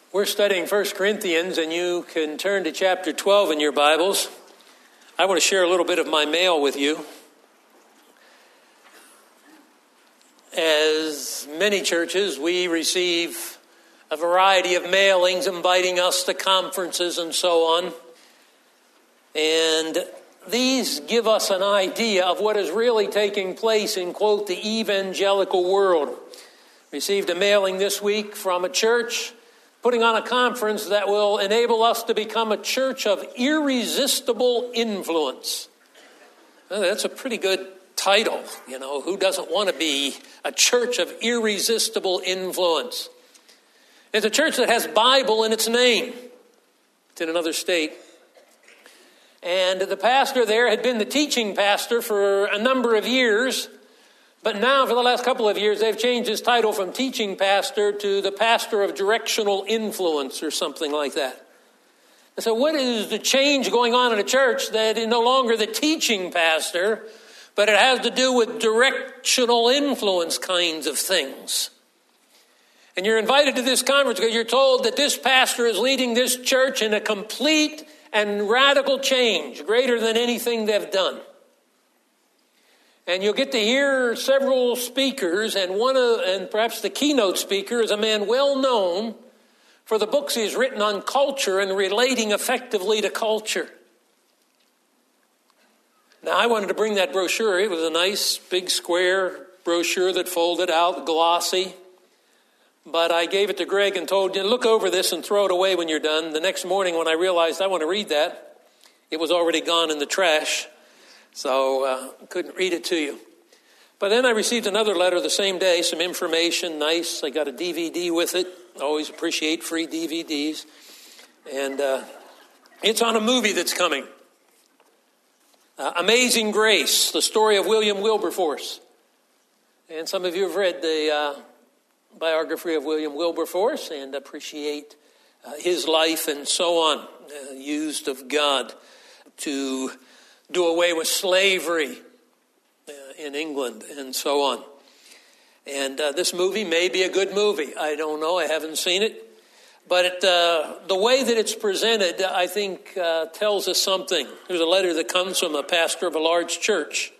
We're studying 1 Corinthians, and you can turn to chapter 12 in your Bibles. I want to share a little bit of my mail with you. As many churches, we receive a variety of mailings inviting us to conferences and so on. And these give us an idea of what is really taking place in, quote, the evangelical world. Received a mailing this week from a church putting on a conference that will enable us to become a church of irresistible influence. Well, that's a pretty good title. You know, who doesn't want to be a church of irresistible influence? It's a church that has Bible in its name. It's in another state. And the pastor there had been the teaching pastor for a number of years. But now, for the last couple of years, they've changed his title from teaching pastor to the pastor of directional influence or something like that. And so what is the change going on in a church that is no longer the teaching pastor, but it has to do with directional influence kinds of things? And you're invited to this conference because you're told that this pastor is leading this church in a complete and radical change, greater than anything they've done. And you'll get to hear several speakers, and perhaps the keynote speaker is a man well known for the books he's written on culture and relating effectively to culture. Now, I wanted to bring that brochure. It was a nice, big, square brochure that folded out, glossy. But I gave it to Greg and told him, look over this and throw it away when you're done. The next morning when I realized I want to read that, it was already gone in the trash. So couldn't read it to you. But then I received another letter the same day, some information, nice. I got a DVD with it. Always appreciate free DVDs. And it's on a movie that's coming. Amazing Grace, the story of William Wilberforce. And some of you have read the biography of William Wilberforce and appreciate his life and so on, used of God to do away with slavery in England and so on. And this movie may be a good movie. I don't know. I haven't seen it. But the way that it's presented, I think, tells us something. There's a letter that comes from a pastor of a large church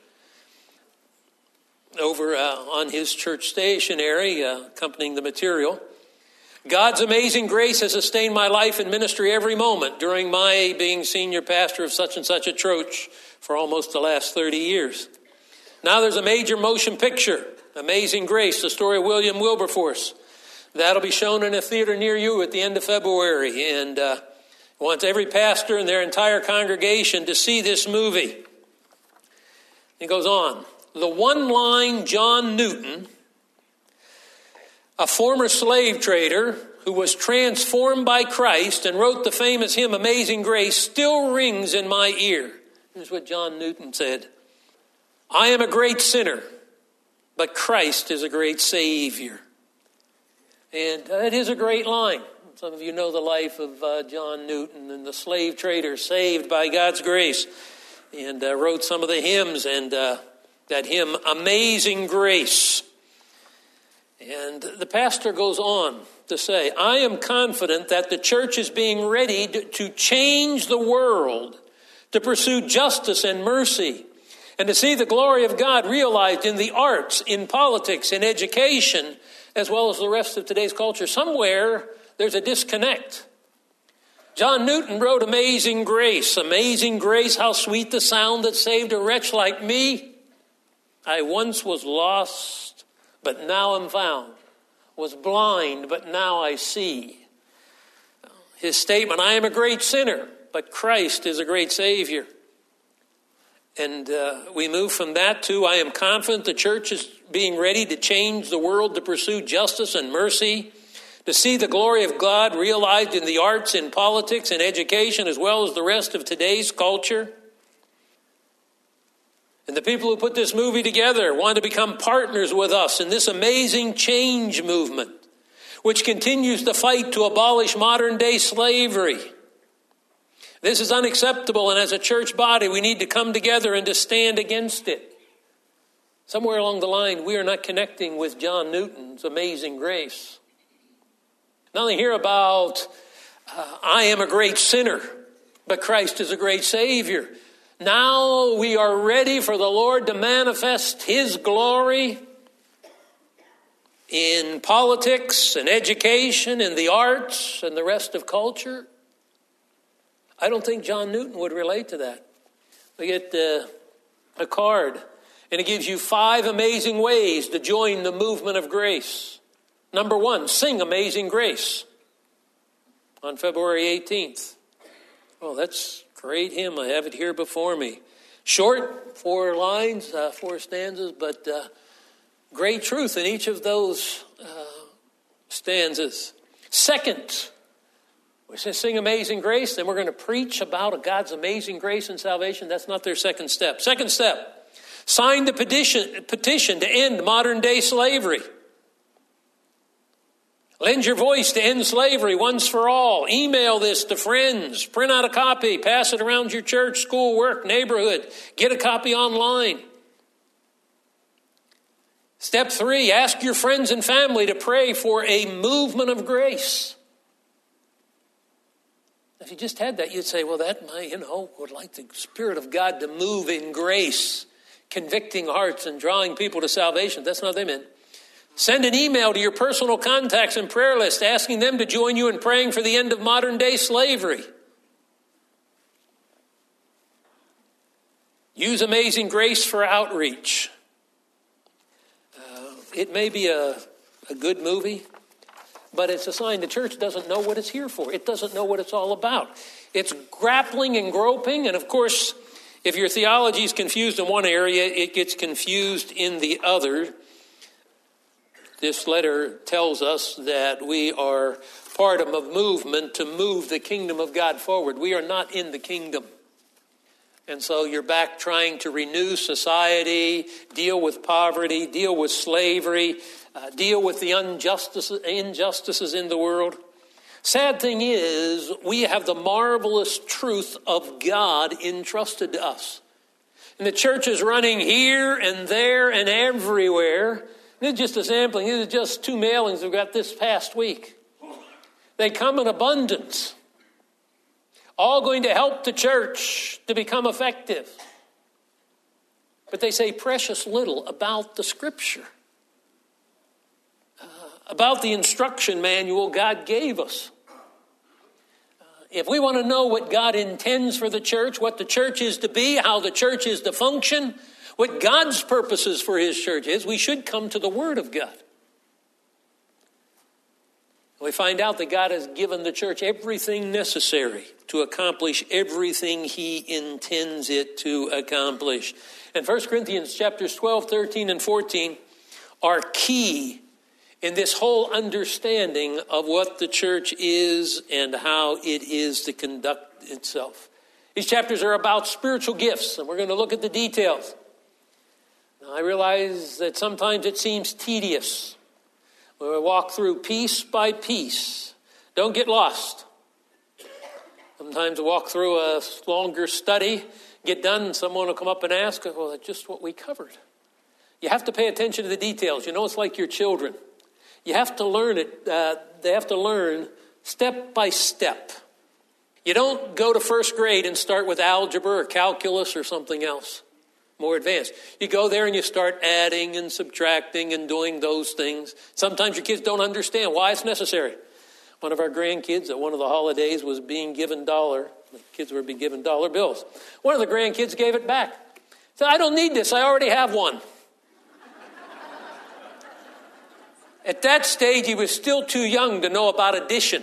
over on his church stationery, accompanying the material. God's amazing grace has sustained my life and ministry every moment during my being senior pastor of such and such a church for almost the last 30 years. Now there's a major motion picture, Amazing Grace, the story of William Wilberforce. That'll be shown in a theater near you at the end of February. And I want every pastor and their entire congregation to see this movie. It goes on. The one-line John Newton, a former slave trader who was transformed by Christ and wrote the famous hymn, Amazing Grace, still rings in my ear. Here's what John Newton said. I am a great sinner, but Christ is a great Savior. And it is a great line. Some of you know the life of John Newton and the slave trader saved by God's grace. And wrote some of the hymns and that hymn, Amazing Grace. And the pastor goes on to say, I am confident that the church is being ready to change the world, to pursue justice and mercy, and to see the glory of God realized in the arts, in politics, in education, as well as the rest of today's culture. Somewhere there's a disconnect. John Newton wrote Amazing Grace. Amazing grace, how sweet the sound that saved a wretch like me. I once was lost, but now am found. Was blind, but now I see. His statement, I am a great sinner, but Christ is a great Savior. And we move from that to, I am confident the church is being ready to change the world, to pursue justice and mercy, to see the glory of God realized in the arts, in politics, in education, as well as the rest of today's culture. And the people who put this movie together want to become partners with us in this amazing change movement, which continues to fight to abolish modern-day slavery. This is unacceptable, and as a church body, we need to come together and to stand against it. Somewhere along the line, we are not connecting with John Newton's Amazing Grace. Not only hear about, I am a great sinner, but Christ is a great Savior. Now we are ready for the Lord to manifest His glory in politics and education and the arts and the rest of culture. I don't think John Newton would relate to that. We get a card, and it gives you 5 amazing ways to join the movement of grace. Number 1, sing Amazing Grace on February 18th. Oh, that's a great hymn. I have it here before me. Short, 4 lines, 4 stanzas, but great truth in each of those stanzas. Second, we say sing Amazing Grace, then we're going to preach about God's amazing grace and salvation. That's not their second step. Second step, sign the petition to end modern day slavery. Lend your voice to end slavery once for all. Email this to friends. Print out a copy. Pass it around your church, school, work, neighborhood. Get a copy online. Step 3, ask your friends and family to pray for a movement of grace. If you just had that, you'd say, well, that might, would like the Spirit of God to move in grace, convicting hearts and drawing people to salvation. That's not what they meant. Send an email to your personal contacts and prayer list asking them to join you in praying for the end of modern day slavery. Use Amazing Grace for outreach. It may be a good movie, but it's a sign the church doesn't know what it's here for. It doesn't know what it's all about. It's grappling and groping, and of course, if your theology is confused in one area, it gets confused in the other. This letter tells us that we are part of a movement to move the kingdom of God forward. We are not in the kingdom. And so you're back trying to renew society, deal with poverty, deal with slavery, deal with the injustices in the world. Sad thing is, we have the marvelous truth of God entrusted to us. And the church is running here and there and everywhere. This is just a sampling. These are just 2 mailings we've got this past week. They come in abundance. All going to help the church to become effective. But they say precious little about the Scripture. About the instruction manual God gave us. If we want to know what God intends for the church, what the church is to be, how the church is to function, what God's purposes for His church is, we should come to the Word of God. We find out that God has given the church everything necessary to accomplish everything He intends it to accomplish. And 1 Corinthians chapters 12, 13, and 14 are key in this whole understanding of what the church is and how it is to conduct itself. These chapters are about spiritual gifts, and we're going to look at the details. Now, I realize that sometimes it seems tedious. We walk through piece by piece. Don't get lost. Sometimes we walk through a longer study, get done, and someone will come up and ask, well, that's just what we covered. You have to pay attention to the details. It's like your children. You have to learn it. They have to learn step by step. You don't go to first grade and start with algebra or calculus or something else more advanced. You go there and you start adding and subtracting and doing those things. Sometimes your kids don't understand why it's necessary. One of our grandkids at one of the holidays was being given the kids were being given dollar bills. One of the grandkids gave it back. Said, I don't need this. I already have one. At that stage, he was still too young to know about addition.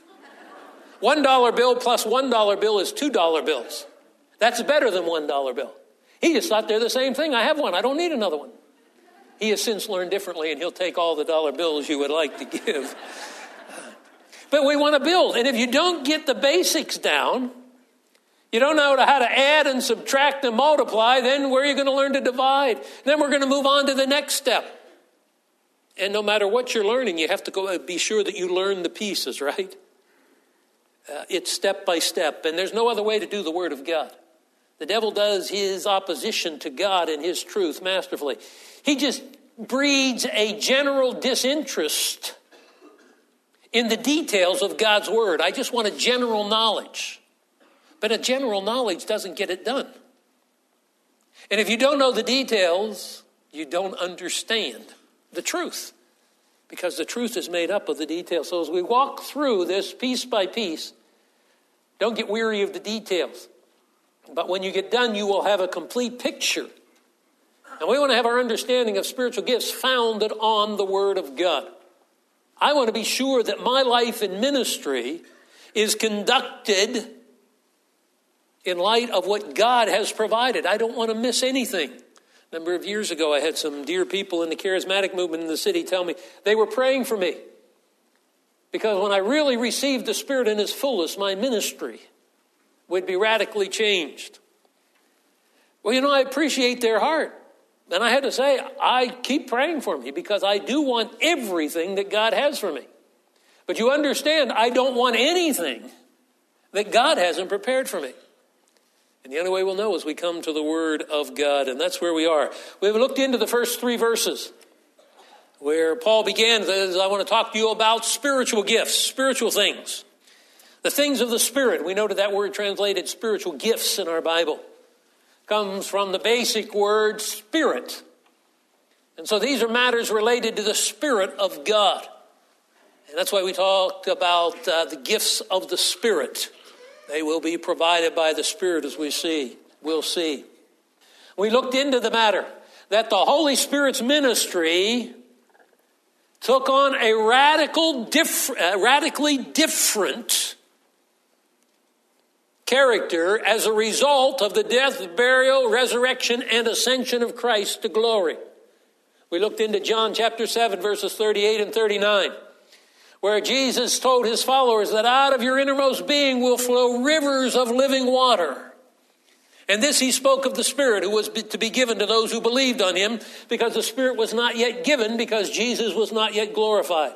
$1 bill plus $1 bill is $2 bills. That's better than $1 bill. He just thought they're the same thing. I have one. I don't need another one. He has since learned differently, and he'll take all the dollar bills you would like to give. But we want to build. And if you don't get the basics down, you don't know how to add and subtract and multiply, then where are you going to learn to divide? Then we're going to move on to the next step. And no matter what you're learning, you have to go be sure that you learn the pieces, right? It's step by step. And there's no other way to do the Word of God. The devil does his opposition to God and His truth masterfully. He just breeds a general disinterest in the details of God's word. I just want a general knowledge. But a general knowledge doesn't get it done. And if you don't know the details, you don't understand the truth. Because the truth is made up of the details. So as we walk through this piece by piece, don't get weary of the details. But when you get done, you will have a complete picture. And we want to have our understanding of spiritual gifts founded on the Word of God. I want to be sure that my life in ministry is conducted in light of what God has provided. I don't want to miss anything. A number of years ago, I had some dear people in the charismatic movement in the city tell me they were praying for me. Because when I really received the Spirit in His fullness, my ministry would be radically changed. Well, I appreciate their heart. And I had to say, I keep praying for me because I do want everything that God has for me. But you understand, I don't want anything that God hasn't prepared for me. And the only way we'll know is we come to the Word of God, and that's where we are. We've looked into the first 3 verses where Paul began. I want to talk to you about spiritual gifts, spiritual things. The things of the Spirit. We noted that word translated spiritual gifts in our Bible. Comes from the basic word spirit. And so these are matters related to the Spirit of God. And that's why we talked about the gifts of the Spirit. They will be provided by the Spirit as we'll see. We looked into the matter that the Holy Spirit's ministry took on a radically different character as a result of the death, burial, resurrection, and ascension of Christ to glory. We looked into John chapter 7, verses 38 and 39, where Jesus told his followers that out of your innermost being will flow rivers of living water. And this he spoke of the Spirit who was to be given to those who believed on him, because the Spirit was not yet given, because Jesus was not yet glorified.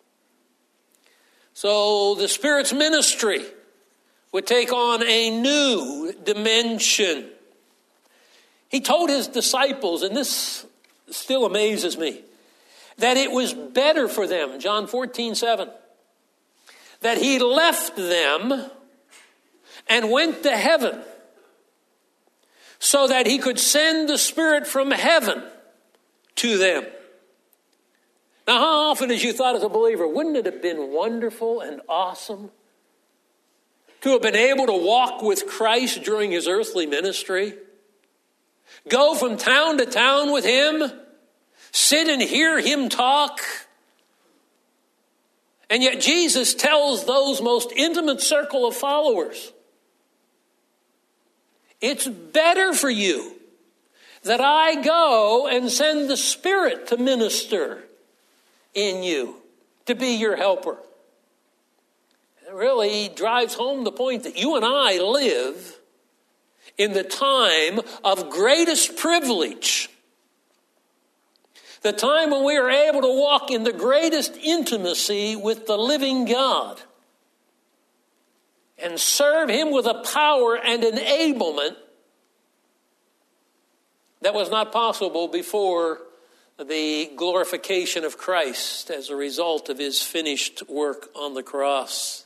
So the Spirit's ministry would take on a new dimension. He told his disciples, and this still amazes me, that it was better for them, John 14:7, that he left them and went to heaven so that he could send the Spirit from heaven to them. Now, how often as you thought as a believer, wouldn't it have been wonderful and awesome to have been able to walk with Christ during his earthly ministry? Go from town to town with him, sit and hear him talk. And yet Jesus tells those most intimate circle of followers, it's better for you that I go and send the Spirit to minister in you, to be your helper. It really drives home the point that you and I live in the time of greatest privilege. The time when we are able to walk in the greatest intimacy with the living God and serve him with a power and enablement that was not possible before the glorification of Christ as a result of his finished work on the cross.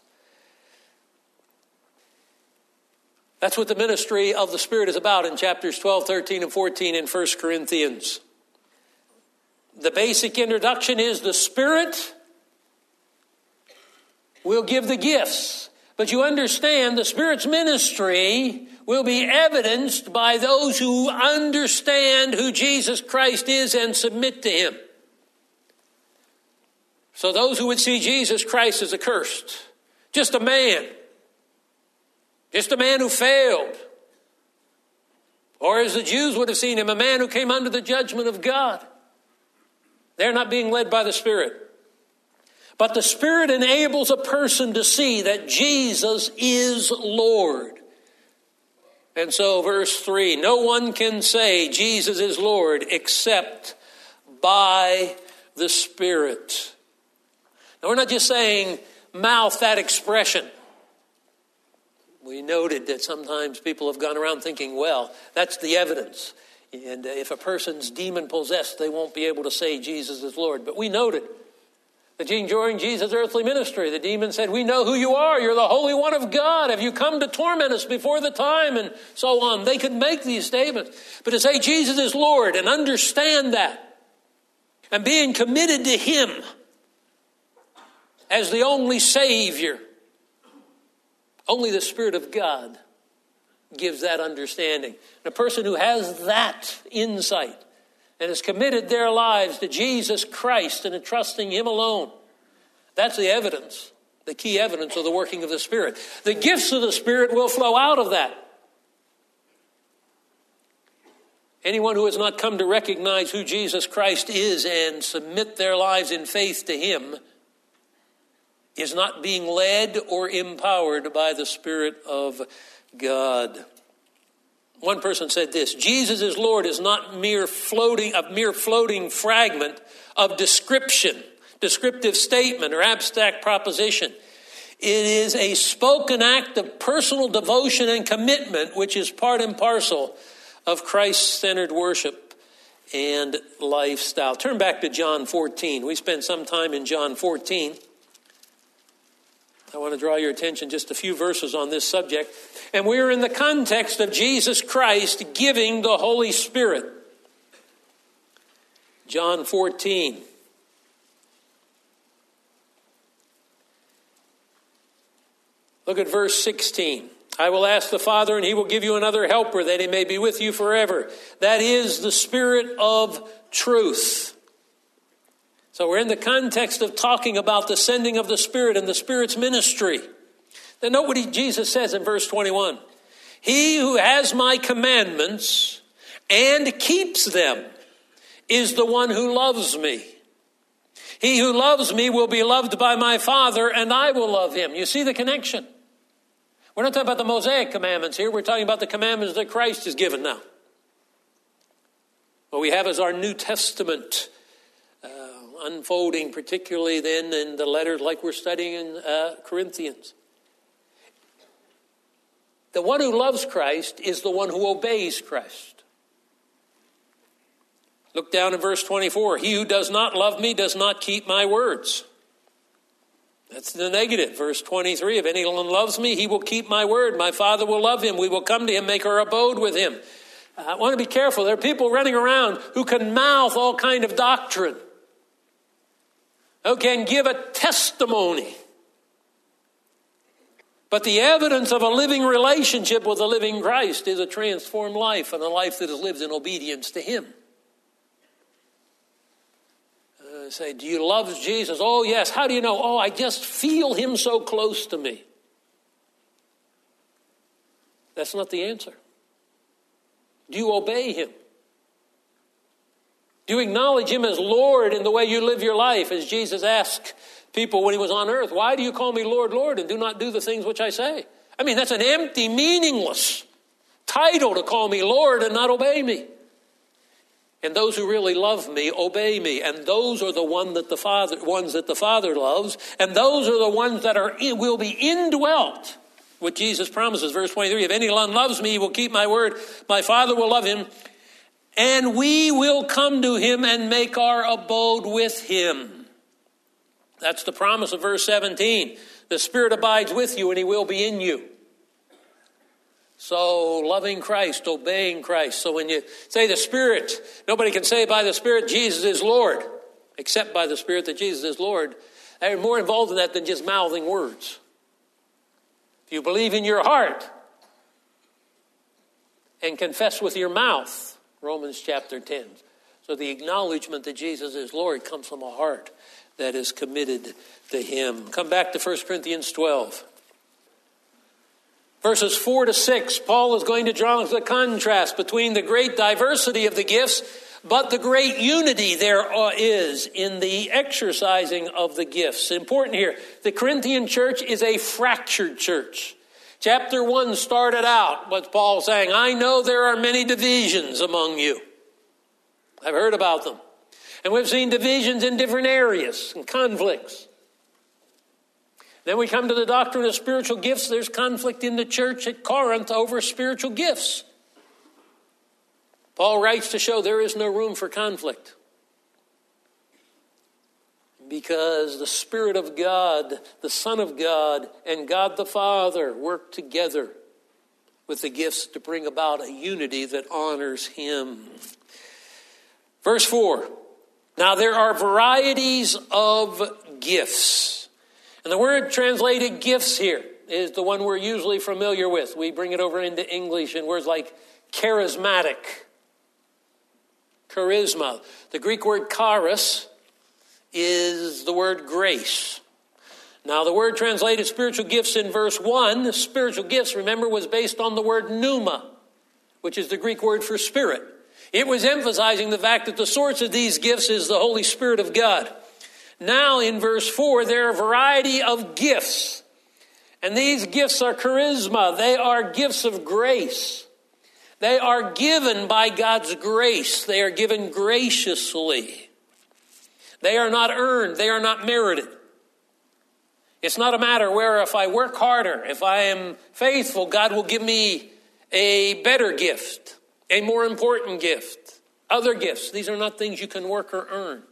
That's what the ministry of the Spirit is about in chapters 12, 13, and 14 in 1 Corinthians. The basic introduction is the Spirit will give the gifts. But you understand the Spirit's ministry will be evidenced by those who understand who Jesus Christ is and submit to him. So those who would see Jesus Christ as accursed, just a man who failed, or as the Jews would have seen him, a man who came under the judgment of God, they're not being led by the Spirit. But the Spirit enables a person to see that Jesus is Lord. And so verse 3, no one can say Jesus is Lord except by the Spirit. Now we're not just saying mouth that expression. We noted that sometimes people have gone around thinking, well, that's the evidence. And if a person's demon possessed, they won't be able to say Jesus is Lord. But we noted During Jesus' earthly ministry, the demon said, we know who you are. You're the Holy One of God. Have you come to torment us before the time? And so on. They could make these statements. But to say Jesus is Lord and understand that and being committed to Him as the only Savior, only the Spirit of God gives that understanding. And a person who has that insight and has committed their lives to Jesus Christ and to trusting Him alone, that's the evidence, the key evidence of the working of the Spirit. The gifts of the Spirit will flow out of that. Anyone who has not come to recognize who Jesus Christ is and submit their lives in faith to Him is not being led or empowered by the Spirit of God. One person said this: Jesus is Lord is not a mere floating fragment of descriptive statement or abstract proposition. It is a spoken act of personal devotion and commitment, which is part and parcel of Christ-centered worship and lifestyle. Turn back to John 14. We spent some time in John 14. I want to draw your attention just a few verses on this subject. And we're in the context of Jesus Christ giving the Holy Spirit. John 14. Look at verse 16. I will ask the Father, and He will give you another helper, that He may be with you forever. That is the Spirit of truth. So we're in the context of talking about the sending of the Spirit and the Spirit's ministry. Then note what Jesus says in verse 21. He who has my commandments and keeps them is the one who loves me. He who loves me will be loved by my Father, and I will love him. You see the connection? We're not talking about the Mosaic commandments here. We're talking about the commandments that Christ has given now. What we have is our New Testament unfolding, particularly then in the letters like we're studying in Corinthians. The one who loves Christ is the one who obeys Christ. Look down in verse 24. He who does not love me does not keep my words. That's the negative. Verse 23, if anyone loves me, he will keep my word. My Father will love him. We will come to him, make our abode with him. I want to be careful. There are people running around who can mouth all kind of doctrine, who can give a testimony. But the evidence of a living relationship with the living Christ is a transformed life and a life that is lived in obedience to him. Say, do you love Jesus? Oh, yes. How do you know? Oh, I just feel him so close to me. That's not the answer. Do you obey him? Do you acknowledge him as Lord in the way you live your life? As Jesus asked people when he was on earth, why do you call me Lord, Lord, and do not do the things which I say? I mean, that's an empty, meaningless title to call me Lord and not obey me. And those who really love me, obey me. And those are the ones that the Father loves. And those are the ones that will be indwelt with Jesus promises. Verse 23, if anyone loves me, he will keep my word. My Father will love him. And we will come to him and make our abode with him. That's the promise of verse 17. The Spirit abides with you and he will be in you. So loving Christ, obeying Christ. So when you say the Spirit, nobody can say by the Spirit Jesus is Lord, except by the Spirit that Jesus is Lord. They're more involved in that than just mouthing words. If you believe in your heart and confess with your mouth, Romans chapter 10. So the acknowledgement that Jesus is Lord comes from a heart that is committed to him. Come back to 1 Corinthians 12. Verses 4 to 6, Paul is going to draw the contrast between the great diversity of the gifts, but the great unity there is in the exercising of the gifts. Important here, the Corinthian church is a fractured church. Chapter 1 started out with Paul saying, I know there are many divisions among you. I've heard about them. And we've seen divisions in different areas and conflicts. Then we come to the doctrine of spiritual gifts. There's conflict in the church at Corinth over spiritual gifts. Paul writes to show there is no room for conflict. because the Spirit of God, the Son of God, and God the Father work together with the gifts to bring about a unity that honors Him. Verse 4, now there are varieties of gifts. And the word translated gifts here is the one we're usually familiar with. We bring it over into English in words like charismatic, charisma. The Greek word charis is the word grace. Now the word translated spiritual gifts in verse 1, spiritual gifts, remember, was based on the word pneuma, which is the Greek word for spirit. It was emphasizing the fact that the source of these gifts is the Holy Spirit of God. Now in verse 4, there are a variety of gifts. And these gifts are charisma. They are gifts of grace. They are given by God's grace. They are given graciously. They are not earned. They are not merited. It's not a matter where if I work harder, if I am faithful, God will give me a better gift, a more important gift, other gifts. These are not things you can work or earn.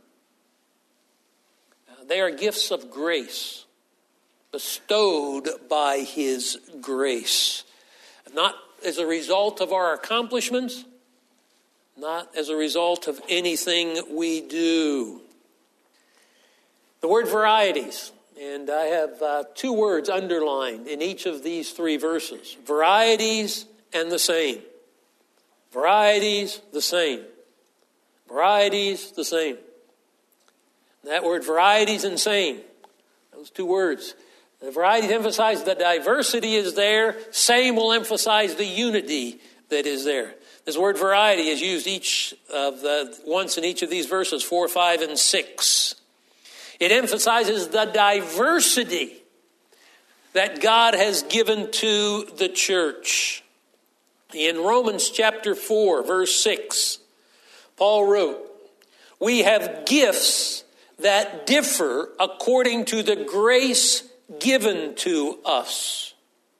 They are gifts of grace, bestowed by His grace. Not as a result of our accomplishments, not as a result of anything we do. The word varieties, and I have two words underlined in each of these three verses. Varieties and the same. Varieties, the same. Varieties, the same. That word varieties and same, those two words. The varieties emphasize the diversity is there. Same will emphasize the unity that is there. This word variety is used once in each of these verses, 4, 5, and 6. It emphasizes the diversity that God has given to the church. In Romans chapter 4, verse 6, Paul wrote, "We have gifts that differ according to the grace given to us."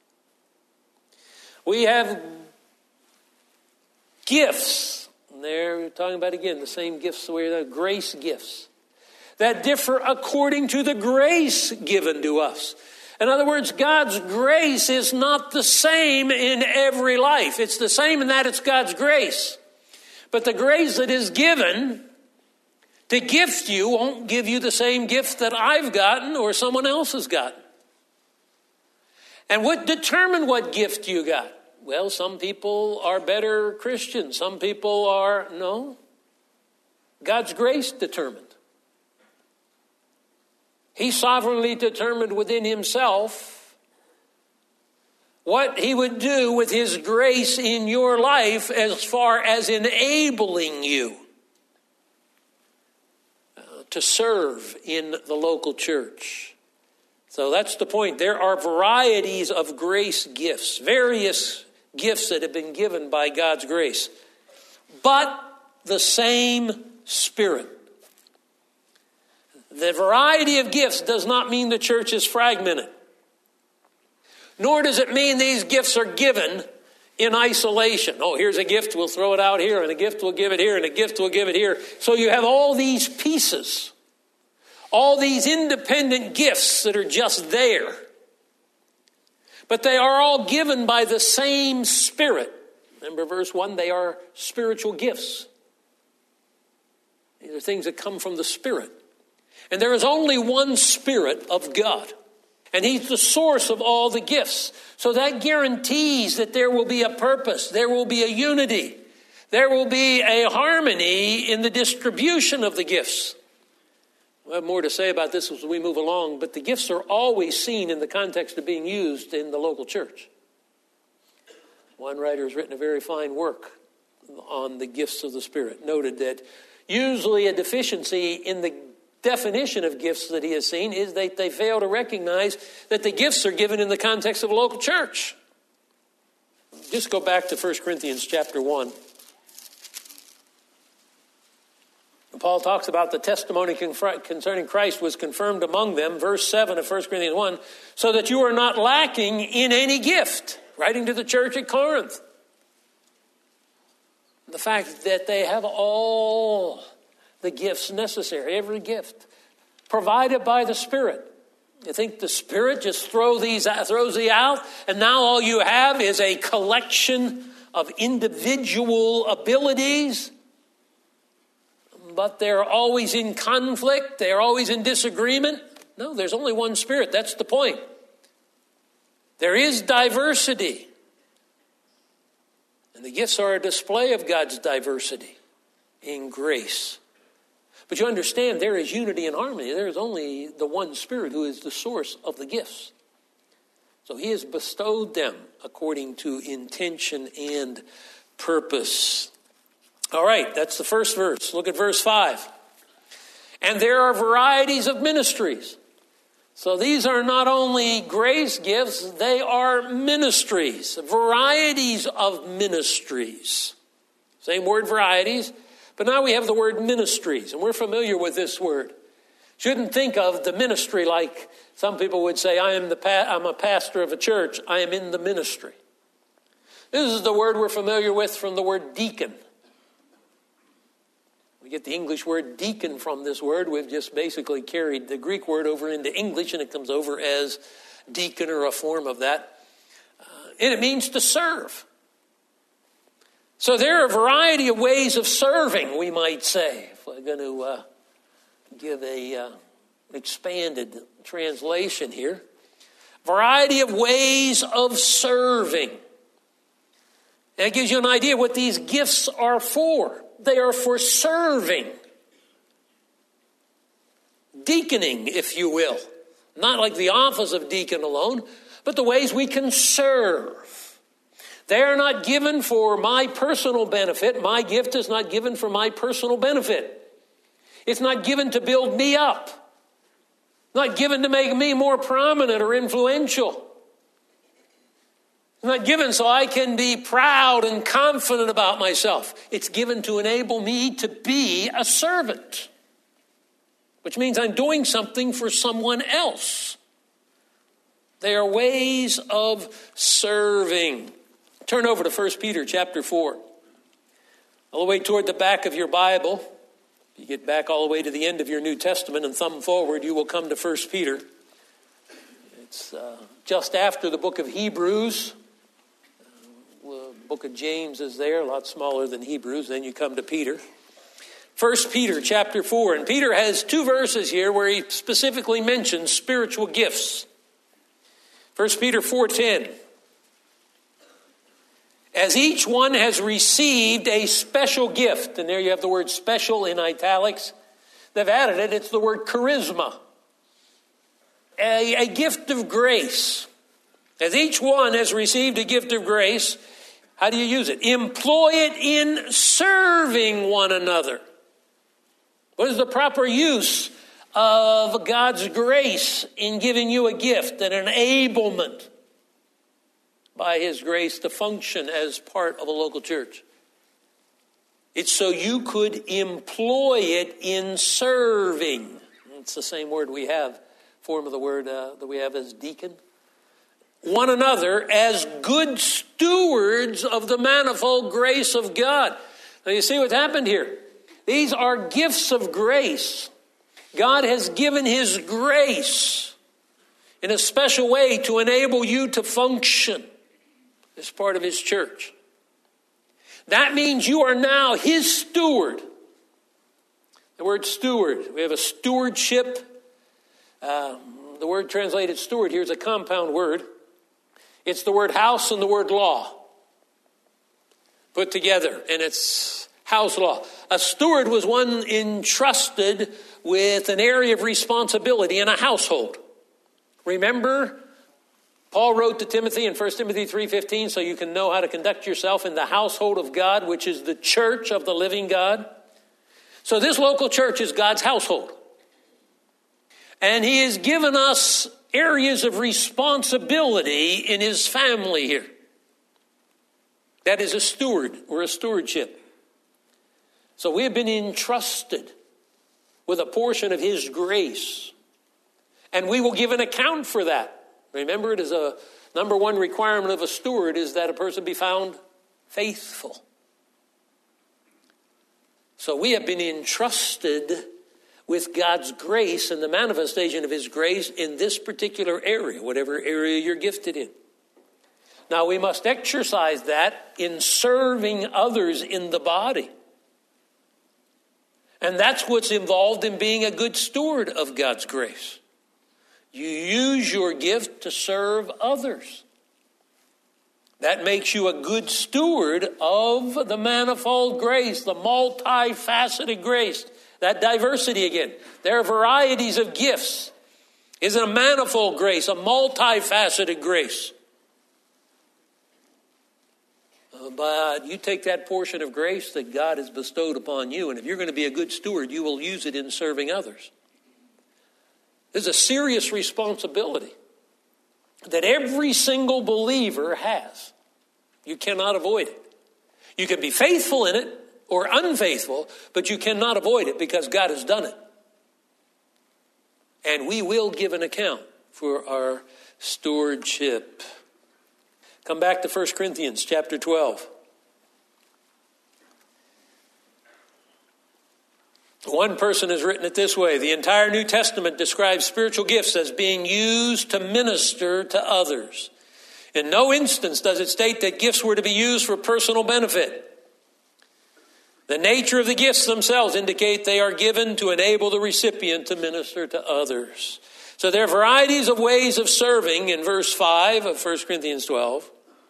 We have gifts. And there we're talking about again the same gifts, the grace gifts that differ according to the grace given to us. In other words, God's grace is not the same in every life. It's the same in that it's God's grace. But the grace that is given to gift you won't give you the same gift that I've gotten or someone else has gotten. And what determined what gift you got? Well, some people are better Christians. Some people are, no. God's grace determined. He sovereignly determined within Himself what He would do with His grace in your life as far as enabling you to serve in the local church. So that's the point. There are varieties of grace gifts, various gifts that have been given by God's grace, but the same Spirit. The variety of gifts does not mean the church is fragmented. Nor does it mean these gifts are given in isolation. Oh, here's a gift, we'll throw it out here, and a gift, we'll give it here, and a gift, we'll give it here. So you have all these pieces, all these independent gifts that are just there. But they are all given by the same Spirit. Remember verse 1, they are spiritual gifts. These are things that come from the Spirit. And there is only one Spirit of God. And He's the source of all the gifts. So that guarantees that there will be a purpose. There will be a unity. There will be a harmony in the distribution of the gifts. We'll have more to say about this as we move along. But the gifts are always seen in the context of being used in the local church. One writer has written a very fine work on the gifts of the Spirit. Noted that usually a deficiency in the definition of gifts that he has seen is that they fail to recognize that the gifts are given in the context of a local church. Just go back to 1 Corinthians chapter 1. Paul talks about the testimony concerning Christ was confirmed among them, verse 7 of 1 Corinthians 1, so that you are not lacking in any gift, writing to the church at Corinth. The fact that they have all the gifts necessary, every gift. provided by the Spirit. You think the Spirit just throws these out, and now all you have is a collection of individual abilities, but they're always in conflict, they're always in disagreement? No, there's only one Spirit. That's the point. There is diversity. And the gifts are a display of God's diversity in grace. But you understand, there is unity and harmony. There is only the one Spirit who is the source of the gifts. So he has bestowed them according to intention and purpose. All right, that's the first verse. Look at verse 5. And there are varieties of ministries. So these are not only grace gifts, they are ministries. Varieties of ministries. Same word, varieties. But now we have the word ministries, and we're familiar with this word. Shouldn't think of the ministry like some people would say, I'm a pastor of a church. I am in the ministry. This is the word we're familiar with from the word deacon. We get the English word deacon from this word. We've just basically carried the Greek word over into English, and it comes over as deacon or a form of that. And it means to serve. So there are a variety of ways of serving, we might say, if we're going to give a expanded translation here. Variety of ways of serving. That gives you an idea what these gifts are for. They are for serving. Deaconing, if you will. Not like the office of deacon alone, but the ways we can serve. They are not given for my personal benefit. My gift is not given for my personal benefit. It's not given to build me up. Not given to make me more prominent or influential. It's not given so I can be proud and confident about myself. It's given to enable me to be a servant, which means I'm doing something for someone else. They are ways of serving. Turn over to 1 Peter chapter 4. All the way toward the back of your Bible. If you get back all the way to the end of your New Testament and thumb forward, you will come to 1 Peter. It's just after the book of Hebrews. The book of James is there, a lot smaller than Hebrews. Then you come to Peter. 1 Peter chapter 4. And Peter has two verses here where he specifically mentions spiritual gifts. 1 Peter 4:10. As each one has received a special gift, and there you have the word special in italics. They've added it. It's the word charisma. A gift of grace. As each one has received a gift of grace, how do you use it? Employ it in serving one another. What is the proper use of God's grace in giving you a gift, an enablement by his grace to function as part of a local church? It's so you could employ it in serving. It's the same word we have, form of the word that we have as deacon. One another as good stewards of the manifold grace of God. Now you see what's happened here. These are gifts of grace. God has given his grace in a special way to enable you to function as part of his church. That means you are now his steward. The word steward, we have a stewardship. The word translated steward here is a compound word. It's the word house and the word law put together, and it's house law. A steward was one entrusted with an area of responsibility in a household. Remember, Paul wrote to Timothy in 1 Timothy 3:15, so you can know how to conduct yourself in the household of God, which is the church of the living God. So this local church is God's household. And he has given us areas of responsibility in his family here. That is a steward or a stewardship. So we have been entrusted with a portion of his grace. And we will give an account for that. Remember, it is a number one requirement of a steward is that a person be found faithful. So we have been entrusted with God's grace and the manifestation of his grace in this particular area, whatever area you're gifted in. Now, we must exercise that in serving others in the body. And that's what's involved in being a good steward of God's grace. You use your gift to serve others. That makes you a good steward of the manifold grace, the multifaceted grace, that diversity again. There are varieties of gifts. Is it a manifold grace, a multifaceted grace? But you take that portion of grace that God has bestowed upon you, and if you're going to be a good steward, you will use it in serving others. There's a serious responsibility that every single believer has. You cannot avoid it. You can be faithful in it or unfaithful, but you cannot avoid it because God has done it. And we will give an account for our stewardship. Come back to 1 Corinthians chapter 12. One person has written it this way: the entire New Testament describes spiritual gifts as being used to minister to others. In no instance does it state that gifts were to be used for personal benefit. The nature of the gifts themselves indicate they are given to enable the recipient to minister to others. So there are varieties of ways of serving in verse 5 of 1 Corinthians 12.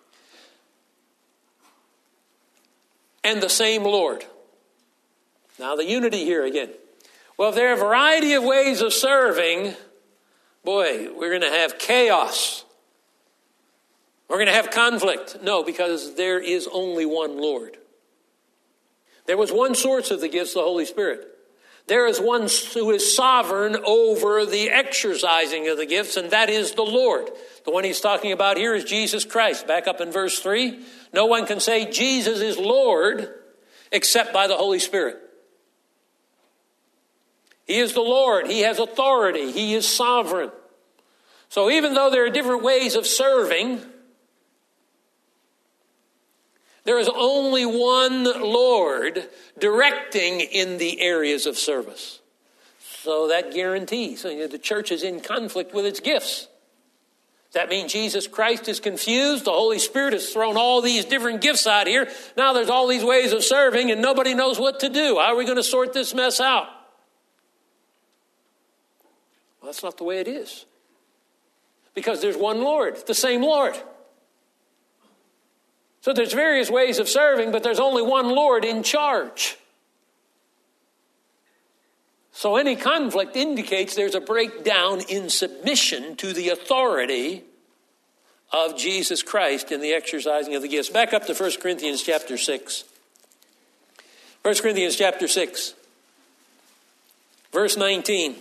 And the same Lord. Now the unity here again. Well, if there are a variety of ways of serving, boy, we're going to have chaos. We're going to have conflict. No, because there is only one Lord. There was one source of the gifts, the Holy Spirit. There is one who is sovereign over the exercising of the gifts, and that is the Lord. The one he's talking about here is Jesus Christ. Back up in verse 3. No one can say Jesus is Lord except by the Holy Spirit. He is the Lord. He has authority. He is sovereign. So even though there are different ways of serving, there is only one Lord directing in the areas of service. So that guarantees the church is in conflict with its gifts. That means Jesus Christ is confused. The Holy Spirit has thrown all these different gifts out here. Now there's all these ways of serving and nobody knows what to do. How are we going to sort this mess out? Well, that's not the way it is. Because there's one Lord, the same Lord. So there's various ways of serving, but there's only one Lord in charge. So any conflict indicates there's a breakdown in submission to the authority of Jesus Christ in the exercising of the gifts. Back up to 1 Corinthians chapter 6. 1 Corinthians chapter 6, verse 19.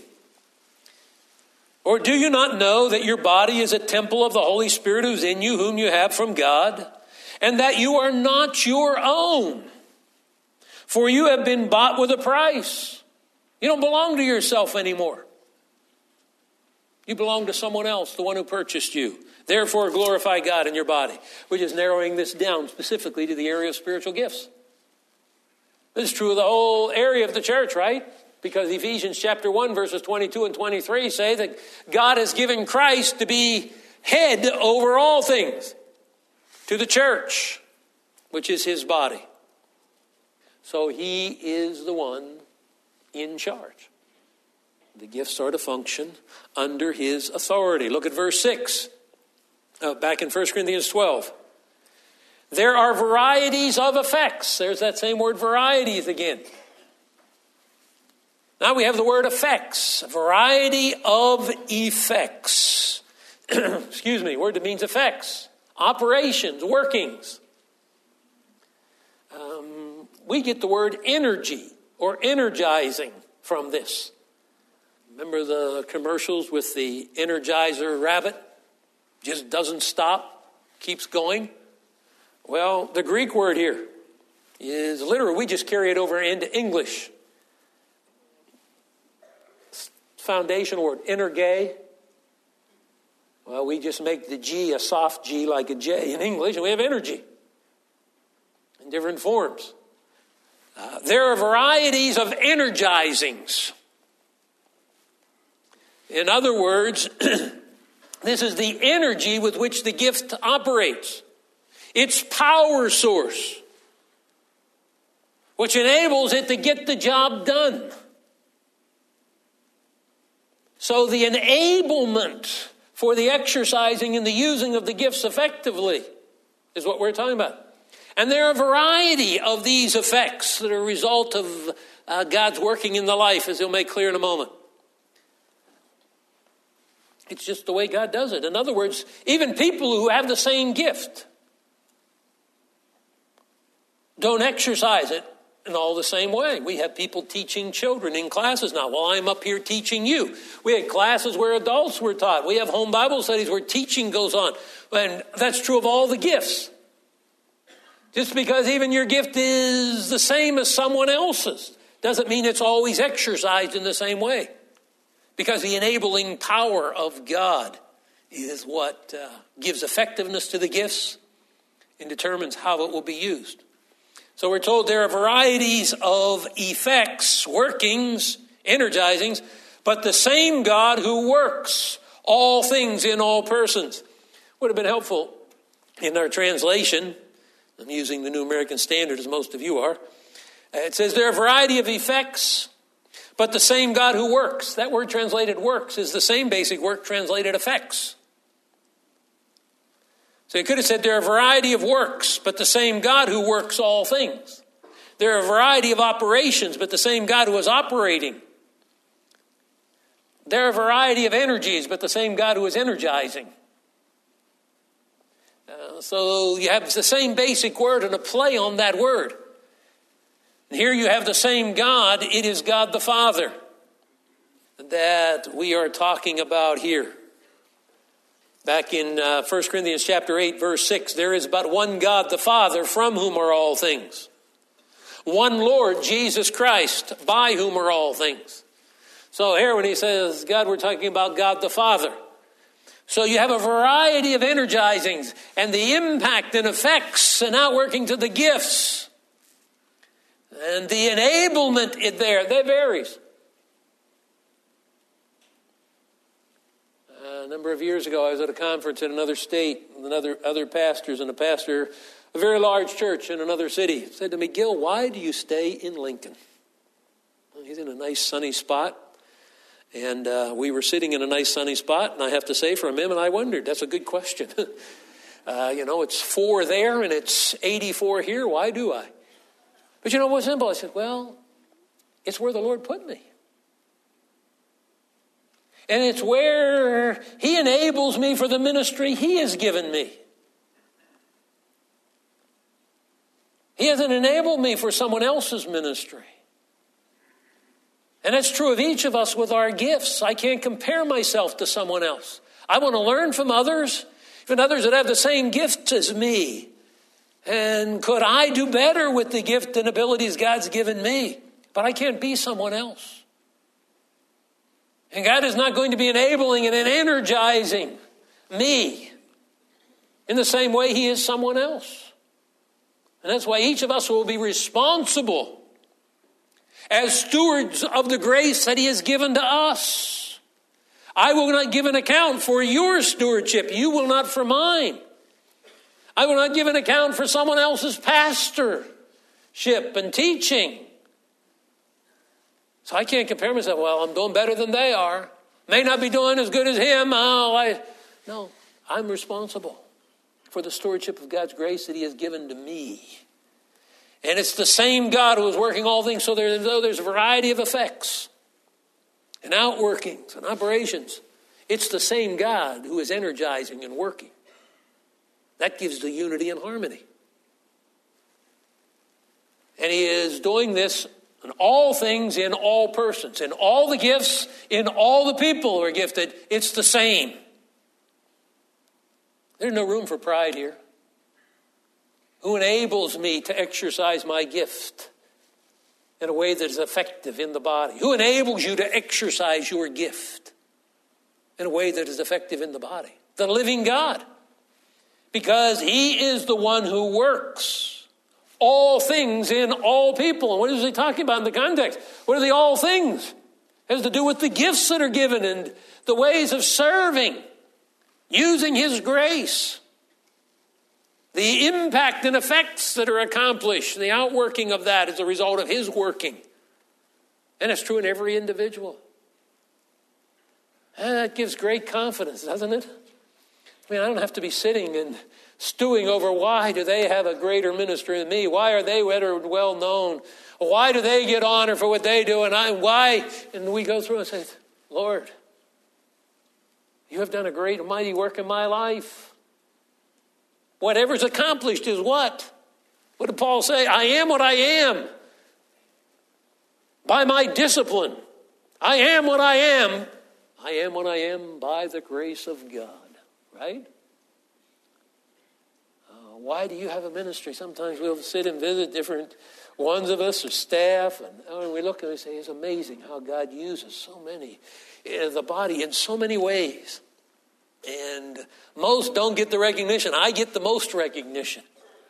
Or do you not know that your body is a temple of the Holy Spirit who's in you, whom you have from God, and that you are not your own? For you have been bought with a price. You don't belong to yourself anymore. You belong to someone else, the one who purchased you. Therefore, glorify God in your body. We're just narrowing this down specifically to the area of spiritual gifts. This is true of the whole area of the church, right? Because Ephesians chapter 1, verses 22 and 23 say that God has given Christ to be head over all things to the church, which is his body. So he is the one in charge. The gifts are to function under his authority. Look at verse 6, back in 1 Corinthians 12. There are varieties of effects. There's that same word, varieties, again. Now we have the word effects. Variety of effects. Excuse me, word that means effects. Operations, workings. We get the word energy or energizing from this. Remember the commercials with the Energizer rabbit? Just doesn't stop, keeps going. Well, the Greek word here is literally, we just carry it over into English. Foundational word, energe. Well, we just make the G a soft G like a J in English, and we have energy in different forms. There are varieties of energizings. In other words, this is the energy with which the gift operates. Its power source, which enables it to get the job done. So the enablement for the exercising and the using of the gifts effectively is what we're talking about. And there are a variety of these effects that are a result of God's working in the life, as he'll make clear in a moment. It's just the way God does it. In other words, even people who have the same gift don't exercise it in all the same way. We have people teaching children in classes now. Well, I'm up here teaching you. We had classes where adults were taught. We have home Bible studies where teaching goes on. And that's true of all the gifts. Just because even your gift is the same as someone else's doesn't mean it's always exercised in the same way. Because the enabling power of God is what gives effectiveness to the gifts and determines how it will be used. So we're told there are varieties of effects, workings, energizings, but the same God who works all things in all persons. Would have been helpful in our translation. I'm using the New American Standard, as most of you are. It says there are a variety of effects, but the same God who works. That word translated works is the same basic word translated effects. So he could have said there are a variety of works, but the same God who works all things. There are a variety of operations, but the same God who is operating. There are a variety of energies, but the same God who is energizing. So you have the same basic word and a play on that word. And here you have the same God. It is God the Father that we are talking about here. Back in 1 Corinthians chapter 8, verse 6, there is but one God the Father, from whom are all things. One Lord, Jesus Christ, by whom are all things. So here when he says God, we're talking about God the Father. So you have a variety of energizings and the impact and effects and outworking to the gifts. And the enablement there, that varies. A number of years ago, I was at a conference in another state with other pastors, and a pastor, a very large church in another city, said to me, Gil, why do you stay in Lincoln? Well, he's in a nice sunny spot. And we were sitting in a nice sunny spot, and I have to say from him, and I wondered, that's a good question. It's 4 there, and it's 84 here. Why do I? But you know what's simple? I said, well, it's where the Lord put me. And it's where he enables me for the ministry he has given me. He hasn't enabled me for someone else's ministry. And that's true of each of us with our gifts. I can't compare myself to someone else. I want to learn from others, even others that have the same gift as me. And could I do better with the gift and abilities God's given me? But I can't be someone else. And God is not going to be enabling and energizing me in the same way he is someone else. And that's why each of us will be responsible as stewards of the grace that he has given to us. I will not give an account for your stewardship. You will not for mine. I will not give an account for someone else's pastorship and teaching. So I can't compare myself. Well, I'm doing better than they are. May not be doing as good as him. No, I'm responsible for the stewardship of God's grace that he has given to me. And it's the same God who is working all things. So there's a variety of effects and outworkings and operations. It's the same God who is energizing and working. That gives the unity and harmony. And he is doing this in all things, in all persons, in all the gifts, in all the people who are gifted. It's the same. There's no room for pride here. Who enables me to exercise my gift in a way that is effective in the body? Who enables you to exercise your gift in a way that is effective in the body? The living God. Because he is the one who works all things in all people. And what is he talking about in the context? What are the all things? It has to do with the gifts that are given and the ways of serving, using his grace. The impact and effects that are accomplished, the outworking of that is a result of his working. And it's true in every individual. And that gives great confidence, doesn't it? I mean, I don't have to be sitting and stewing over why do they have a greater ministry than me? Why are they better well known? Why do they get honor for what they do? And we go through and say, Lord, you have done a great, mighty work in my life. Whatever's accomplished is what? What did Paul say? I am what I am. By my discipline. I am what I am. I am what I am by the grace of God. Right? Why do you have a ministry? Sometimes we'll sit and visit different ones of us or staff. And we look and we say, it's amazing how God uses so many in the body in so many ways. And most don't get the recognition. I get the most recognition.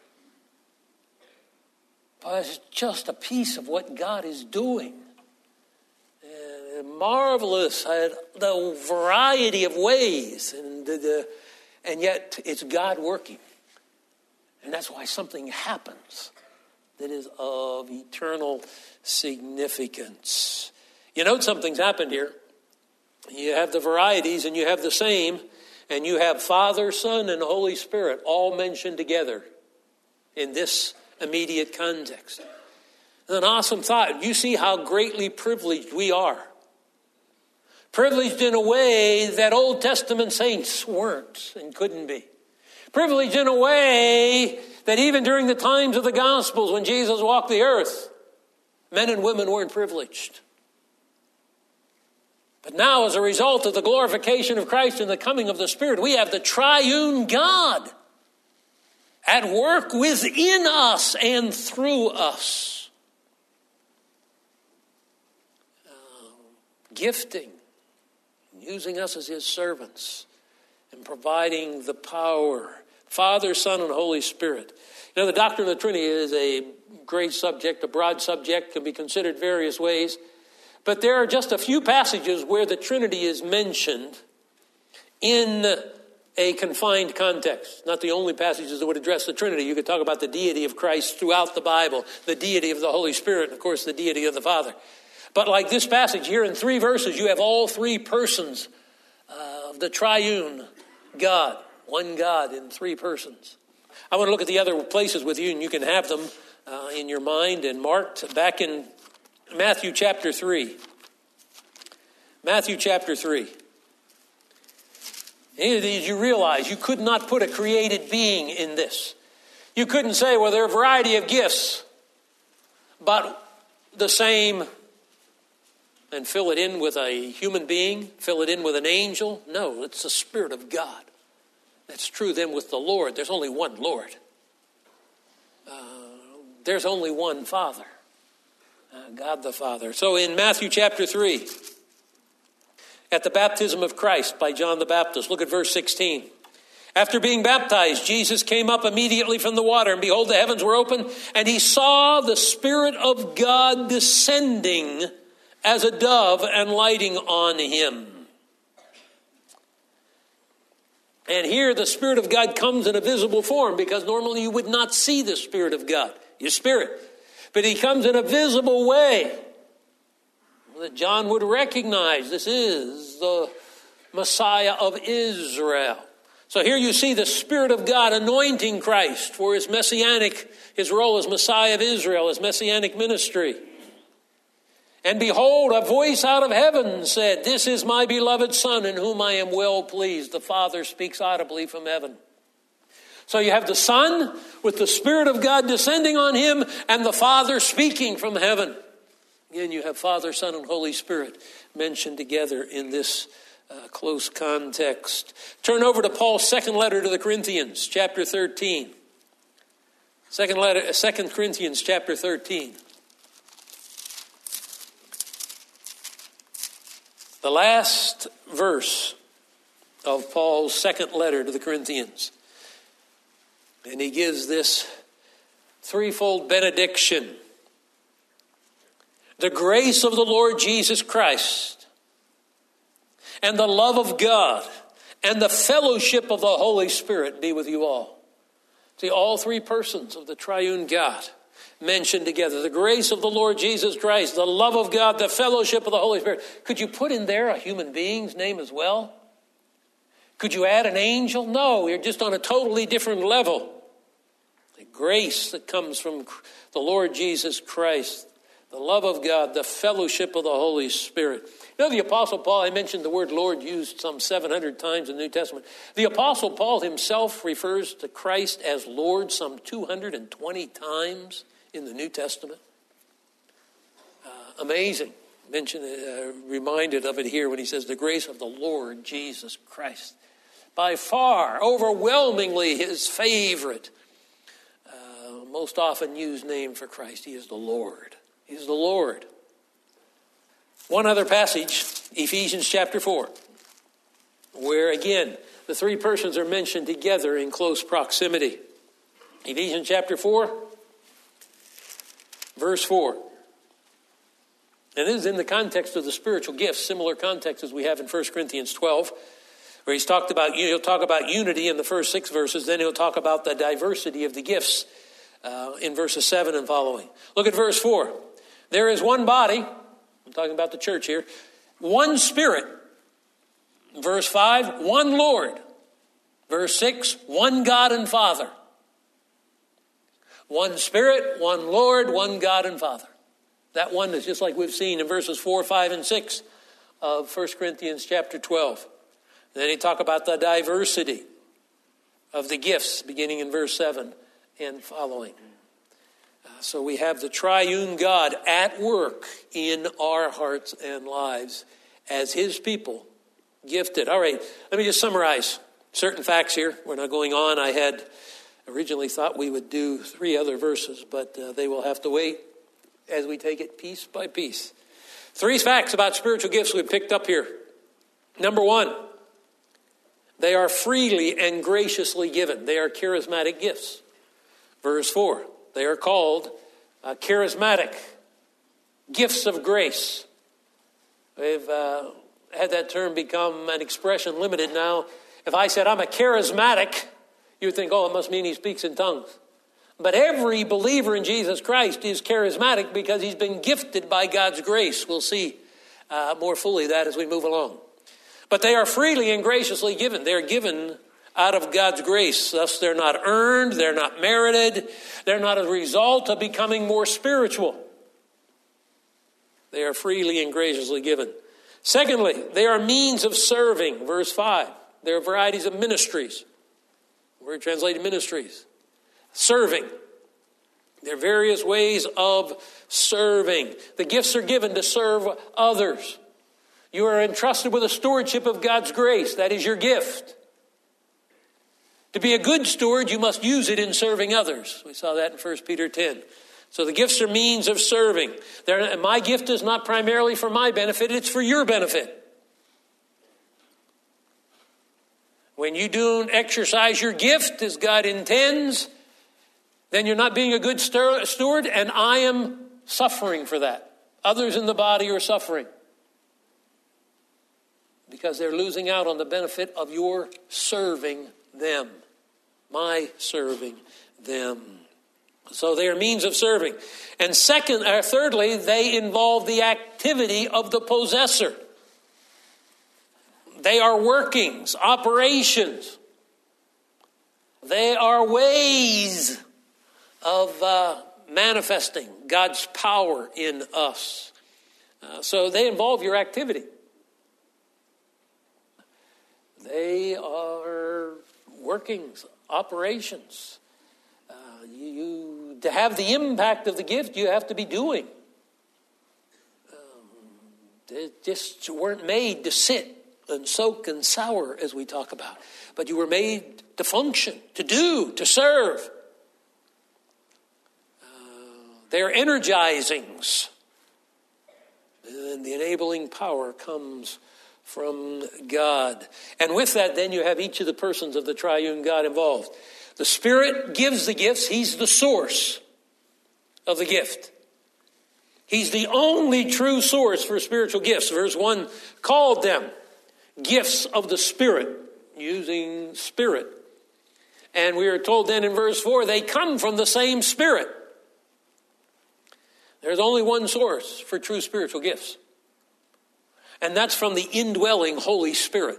But it's just a piece of what God is doing. And marvelous, the variety of ways. And yet it's God working. And that's why something happens that is of eternal significance. You know something's happened here. You have the varieties and you have the same. And you have Father, Son, and Holy Spirit all mentioned together in this immediate context. An awesome thought. You see how greatly privileged we are. Privileged in a way that Old Testament saints weren't and couldn't be. Privileged in a way that even during the times of the Gospels when Jesus walked the earth, men and women weren't privileged. But now, as a result of the glorification of Christ and the coming of the Spirit, we have the triune God at work within us and through us. Gifting, using us as his servants, and providing the power. Father, Son, and Holy Spirit. You know, the doctrine of the Trinity is a great subject, a broad subject, can be considered various ways. But there are just a few passages where the Trinity is mentioned in a confined context. Not the only passages that would address the Trinity. You could talk about the deity of Christ throughout the Bible, the deity of the Holy Spirit, and of course the deity of the Father. But like this passage here in 3 verses, you have all 3 persons of the triune God. One God in 3 persons. I want to look at the other places with you, and you can have them in your mind and marked back in Matthew chapter 3. Matthew chapter 3. Any of these you realize you could not put a created being in this. You couldn't say, well, there are a variety of gifts, but the same, and fill it in with a human being, fill it in with an angel. No, it's the Spirit of God. That's true then with the Lord. There's only one Lord. There's only one Father. God the Father. So in Matthew chapter 3, at the baptism of Christ by John the Baptist, look at verse 16. After being baptized, Jesus came up immediately from the water, and behold, the heavens were open, and he saw the Spirit of God descending as a dove and lighting on him. And here the Spirit of God comes in a visible form, because normally you would not see the Spirit of God, your spirit. But he comes in a visible way that John would recognize. This is the Messiah of Israel. So here you see the Spirit of God anointing Christ for his role as Messiah of Israel, his messianic ministry. And behold, a voice out of heaven said, "This is my beloved Son, in whom I am well pleased." The Father speaks audibly from heaven. So you have the Son with the Spirit of God descending on him, and the Father speaking from heaven. Again, you have Father, Son, and Holy Spirit mentioned together in this close context. Turn over to Paul's second letter to the Corinthians, chapter 13. 2 Corinthians, chapter 13. The last verse of Paul's second letter to the Corinthians. And he gives this threefold benediction. The grace of the Lord Jesus Christ and the love of God and the fellowship of the Holy Spirit be with you all. See, all three persons of the triune God mentioned together. The grace of the Lord Jesus Christ, the love of God, the fellowship of the Holy Spirit. Could you put in there a human being's name as well? Could you add an angel? No, you're just on a totally different level. The grace that comes from the Lord Jesus Christ, the love of God, the fellowship of the Holy Spirit. You know, the Apostle Paul, I mentioned the word Lord used some 700 times in the New Testament. The Apostle Paul himself refers to Christ as Lord some 220 times in the New Testament. Amazing. Reminded of it here when he says the grace of the Lord Jesus Christ. By far, overwhelmingly his favorite, most often used name for Christ. He is the Lord. He is the Lord. One other passage, Ephesians chapter 4, where again, the three persons are mentioned together in close proximity. Ephesians chapter 4, verse 4. And this is in the context of the spiritual gifts, similar context as we have in 1 Corinthians 12, where he'll talk about unity in the first 6 verses, then he'll talk about the diversity of the gifts in verses 7 and following. Look at verse 4. There is one body, I'm talking about the church here, one Spirit. Verse 5, one Lord. Verse 6, one God and Father. One Spirit, one Lord, one God and Father. That one is just like we've seen in verses 4, 5, and 6 of 1 Corinthians chapter 12. And then he talk about the diversity of the gifts beginning in verse 7 and following. So we have the triune God at work in our hearts and lives as his people, gifted. All right, let me just summarize certain facts here. We're not going on. I had originally thought we would do 3 other verses, but they will have to wait as we take it piece by piece. 3 facts about spiritual gifts we picked up here. Number 1, they are freely and graciously given. They are charismatic gifts. Verse 4, they are called charismatic gifts of grace. We've had that term become an expression limited now. If I said I'm a charismatic, you'd think, oh, it must mean he speaks in tongues. But every believer in Jesus Christ is charismatic because he's been gifted by God's grace. We'll see more fully that as we move along. But they are freely and graciously given. They're given out of God's grace. Thus, they're not earned, they're not merited, they're not a result of becoming more spiritual. They are freely and graciously given. Secondly, they are means of serving. Verse 5. There are varieties of ministries. Word translated ministries. Serving. There are various ways of serving. The gifts are given to serve others. You are entrusted with a stewardship of God's grace. That is your gift. To be a good steward, you must use it in serving others. We saw that in 1 Peter 10. So the gifts are means of serving. My gift is not primarily for my benefit, it's for your benefit. When you don't exercise your gift as God intends, then you're not being a good steward, and I am suffering for that. Others in the body are suffering because they're losing out on the benefit of your serving them. My serving them. So they are means of serving. And thirdly, they involve the activity of the possessor. They are workings, operations. They are ways of manifesting God's power in us. So they involve your activity. They are workings, operations. To have the impact of the gift, you have to be doing. They just weren't made to sit and soak and sour, as we talk about. But you were made to function, to do, to serve. They're energizings. And the enabling power comes from God. And with that, then you have each of the persons of the triune God involved. The Spirit gives the gifts. He's the source of the gift. He's the only true source for spiritual gifts. Verse 1 called them gifts of the Spirit, using Spirit. And we are told then in verse 4, they come from the same Spirit. There's only one source for true spiritual gifts. And that's from the indwelling Holy Spirit.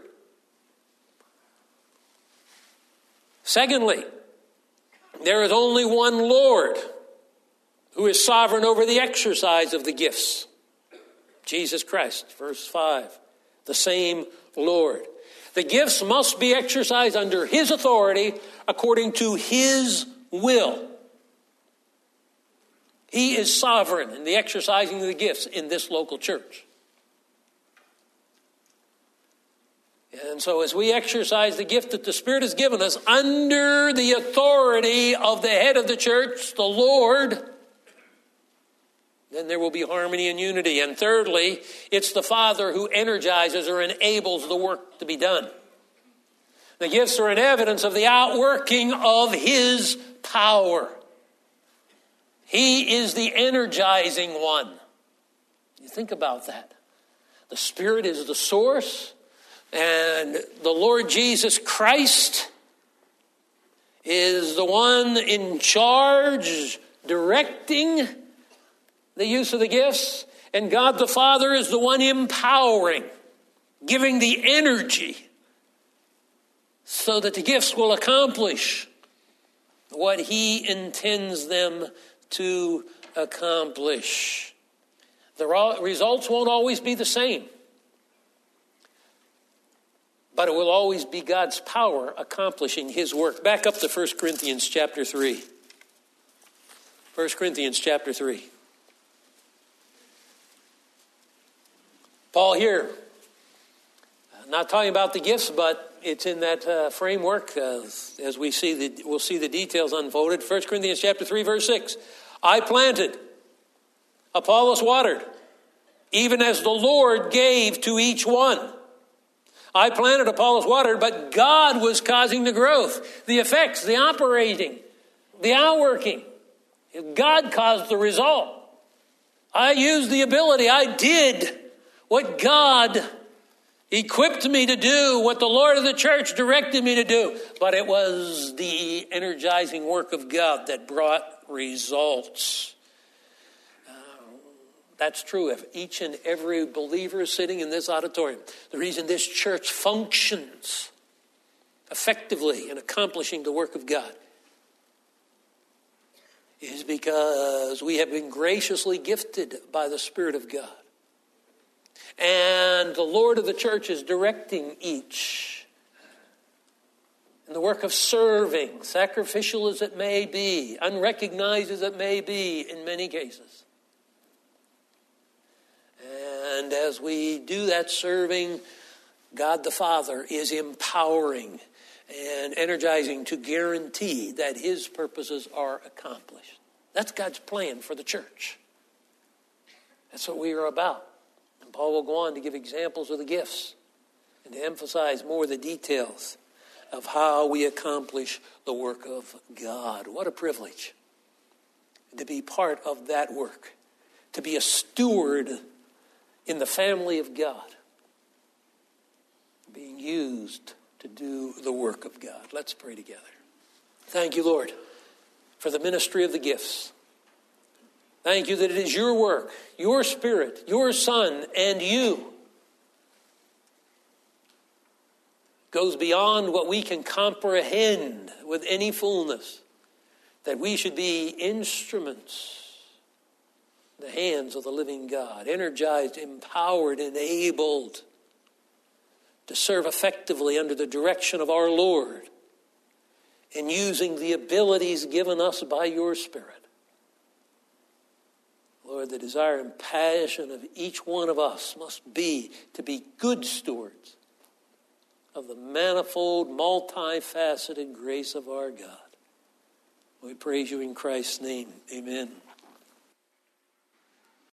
Secondly, there is only one Lord who is sovereign over the exercise of the gifts. Jesus Christ, verse 5, the same Lord. The gifts must be exercised under His authority according to His will. He is sovereign in the exercising of the gifts in this local church. And so as we exercise the gift that the Spirit has given us under the authority of the head of the church, the Lord, then there will be harmony and unity. And thirdly, it's the Father who energizes or enables the work to be done. The gifts are an evidence of the outworking of His power. He is the energizing one. You think about that. The Spirit is the source, and the Lord Jesus Christ is the one in charge, directing the use of the gifts, and God the Father is the one empowering, giving the energy so that the gifts will accomplish what He intends them to accomplish. The results won't always be the same, but it will always be God's power accomplishing His work. Back up to 1 Corinthians chapter 3. 1 Corinthians chapter 3. Paul here, not talking about the gifts, but it's in that framework as we'll see the details unfolded. 1 Corinthians chapter 3, verse 6. I planted, Apollos watered, even as the Lord gave to each one. I planted, Apollos watered, but God was causing the growth, the effects, the operating, the outworking. God caused the result. I used the ability. I did what God equipped me to do, what the Lord of the church directed me to do. But it was the energizing work of God that brought results. That's true of each and every believer sitting in this auditorium. The reason this church functions effectively in accomplishing the work of God is because we have been graciously gifted by the Spirit of God. And the Lord of the church is directing each in the work of serving, sacrificial as it may be, unrecognized as it may be in many cases. And as we do that serving, God the Father is empowering and energizing to guarantee that His purposes are accomplished. That's God's plan for the church. That's what we are about. And Paul will go on to give examples of the gifts and to emphasize more the details of how we accomplish the work of God. What a privilege to be part of that work, to be a steward in the family of God, being used to do the work of God. Let's pray together. Thank you, Lord, for the ministry of the gifts. Thank you that it is your work, your Spirit, your Son, and you. Goes beyond what we can comprehend with any fullness, that we should be instruments in the hands of the living God, energized, empowered, enabled to serve effectively under the direction of our Lord and using the abilities given us by your Spirit. Lord, the desire and passion of each one of us must be to be good stewards of the manifold, multifaceted grace of our God. We praise you in Christ's name. Amen.